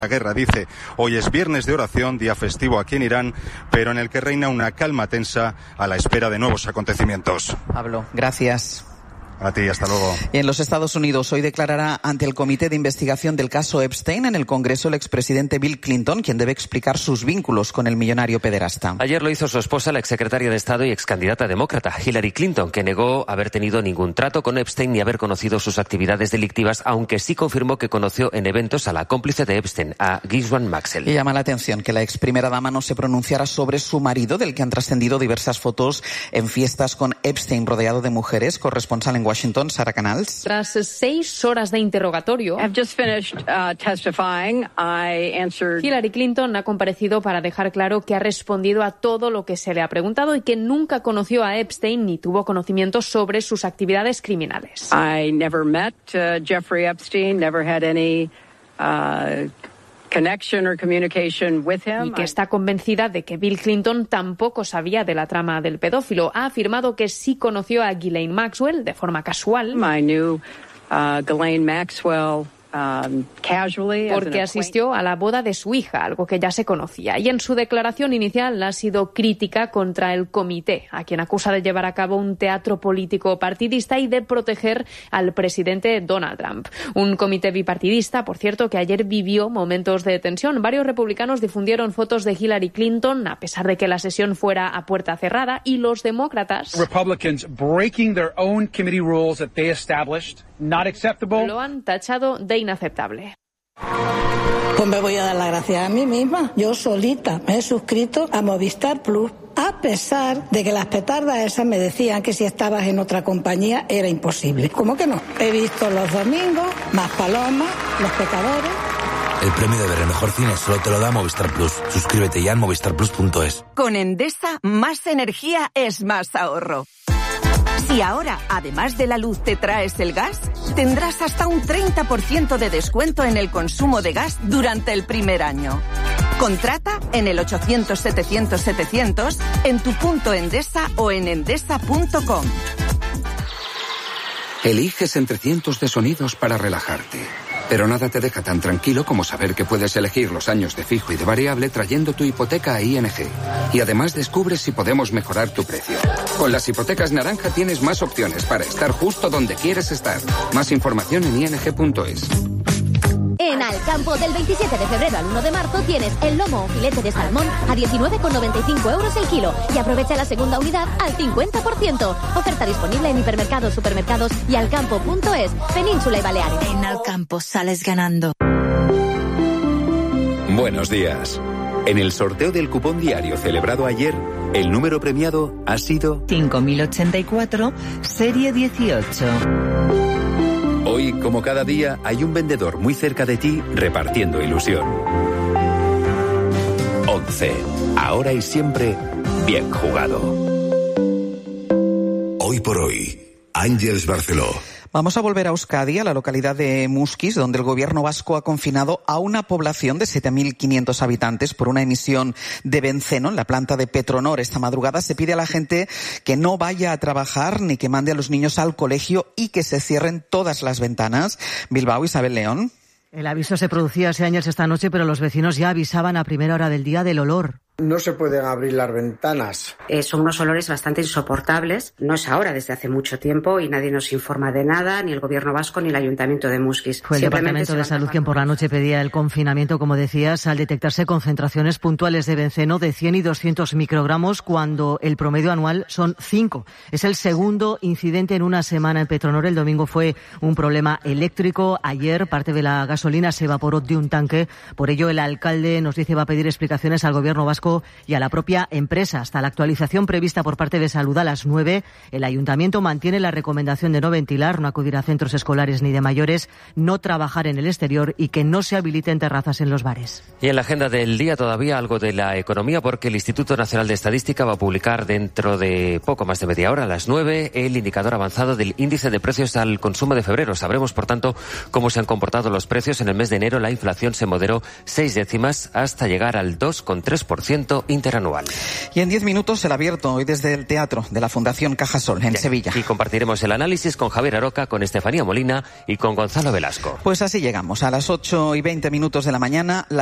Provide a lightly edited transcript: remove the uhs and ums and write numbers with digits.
La guerra, dice, hoy es viernes de oración, día festivo aquí en Irán, pero en el que reina una calma tensa a la espera de nuevos acontecimientos. Pablo, gracias. A ti, hasta luego. Y en los Estados Unidos hoy declarará ante el Comité de Investigación del caso Epstein en el Congreso el expresidente Bill Clinton, quien debe explicar sus vínculos con el millonario pederasta. Ayer lo hizo su esposa, la exsecretaria de Estado y excandidata demócrata, Hillary Clinton, que negó haber tenido ningún trato con Epstein ni haber conocido sus actividades delictivas, aunque sí confirmó que conoció en eventos a la cómplice de Epstein, a Ghislaine Maxwell. Y llama la atención que la ex primera dama no se pronunciara sobre su marido, del que han trascendido diversas fotos en fiestas con Epstein rodeado de mujeres. Corresponsal en Washington, Sara Canals. Tras 6 horas de interrogatorio, Hillary Clinton ha comparecido para dejar claro que ha respondido a todo lo que se le ha preguntado y que nunca conoció a Epstein ni tuvo conocimiento sobre sus actividades criminales. I never met Jeffrey Epstein, never had any connection or communication with him. Y que está convencida de que Bill Clinton tampoco sabía de la trama del pedófilo. Ha afirmado que sí conoció a Ghislaine Maxwell de forma casual. I knew Ghislaine Maxwell porque asistió a la boda de su hija, algo que ya se conocía. Y en su declaración inicial ha sido crítica contra el comité, a quien acusa de llevar a cabo un teatro político partidista y de proteger al presidente Donald Trump. Un comité bipartidista, por cierto, que ayer vivió momentos de tensión. Varios republicanos difundieron fotos de Hillary Clinton, a pesar de que la sesión fuera a puerta cerrada, y los demócratas lo han tachado de inaceptable. Pues me voy a dar las gracias a mí misma. Yo solita me he suscrito a Movistar Plus, a pesar de que las petardas esas me decían que si estabas en otra compañía era imposible. ¿Cómo que no? He visto Los Domingos, Más Palomas, Los Pecadores. El premio de ver el mejor cine solo te lo da Movistar Plus. Suscríbete ya en movistarplus.es. Con Endesa, más energía es más ahorro. Si ahora, además de la luz, te traes el gas, tendrás hasta un 30% de descuento en el consumo de gas durante el primer año. Contrata en el 800-700-700, en tu punto Endesa o en endesa.com. Eliges entre cientos de sonidos para relajarte. Pero nada te deja tan tranquilo como saber que puedes elegir los años de fijo y de variable trayendo tu hipoteca a ING. Y además descubres si podemos mejorar tu precio. Con las hipotecas naranja tienes más opciones para estar justo donde quieres estar. Más información en ing.es. En Alcampo, del 27 de febrero al 1 de marzo, tienes el lomo o filete de salmón a 19,95 euros el kilo. Y aprovecha la segunda unidad al 50%. Oferta disponible en hipermercados, supermercados y alcampo.es, Península y Baleares. En Alcampo sales ganando. Buenos días. En el sorteo del cupón diario celebrado ayer, el número premiado ha sido 5084, serie 18. Hoy, como cada día, hay un vendedor muy cerca de ti repartiendo ilusión. 11. Ahora y siempre, bien jugado. Hoy por hoy, Ángeles Barceló. Vamos a volver a Euskadi, a la localidad de Muskiz, donde el gobierno vasco ha confinado a una población de 7.500 habitantes por una emisión de benceno en la planta de Petronor. Esta madrugada se pide a la gente que no vaya a trabajar ni que mande a los niños al colegio y que se cierren todas las ventanas. Bilbao, Isabel León. El aviso se producía hace años esta noche, pero los vecinos ya avisaban a primera hora del día del olor. No se pueden abrir las ventanas. Son unos olores bastante insoportables. No es ahora, desde hace mucho tiempo, y nadie nos informa de nada, ni el gobierno vasco ni el ayuntamiento de Muskiz. Fue el Departamento de Salud quien por la noche pedía el confinamiento, como decías, al detectarse concentraciones puntuales de benceno de 100 y 200 microgramos, cuando el promedio anual son 5. Es el segundo incidente en una semana en Petronor. El domingo fue un problema eléctrico. Ayer parte de la gasolina se evaporó de un tanque. Por ello, el alcalde nos dice va a pedir explicaciones al gobierno vasco y a la propia empresa. Hasta la actualización prevista por parte de Salud a las 9, el ayuntamiento mantiene la recomendación de no ventilar, no acudir a centros escolares ni de mayores, no trabajar en el exterior y que no se habiliten terrazas en los bares. Y en la agenda del día todavía algo de la economía, porque el Instituto Nacional de Estadística va a publicar dentro de poco más de media hora, a las 9, el indicador avanzado del índice de precios al consumo de febrero. Sabremos, por tanto, cómo se han comportado los precios. En el mes de enero la inflación se moderó 6 décimas hasta llegar al 2,3%. crecimiento interanual. Y en 10 minutos el abierto hoy desde el Teatro de la Fundación Cajasol en Sevilla. Y compartiremos el análisis con Javier Aroca, con Estefanía Molina y con Gonzalo Velasco. Pues así llegamos a las 8:20 de la mañana.